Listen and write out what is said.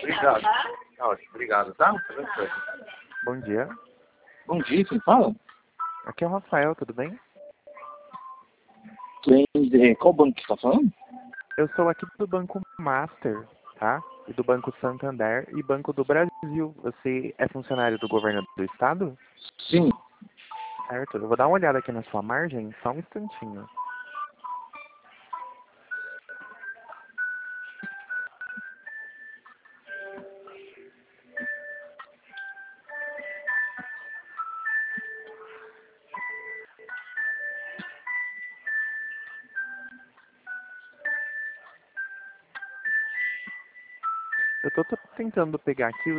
Obrigado. Tá ótimo, obrigado, tá? Bom dia. Bom dia, quem fala? Aqui é o Rafael, tudo bem? Qual banco que você tá falando? Eu sou aqui do Banco Master, tá? E do Banco Santander e Banco do Brasil. Você é funcionário do governo do estado? Sim. Certo. Eu vou dar uma olhada aqui na sua margem, só um instantinho. Eu tô tentando pegar aqui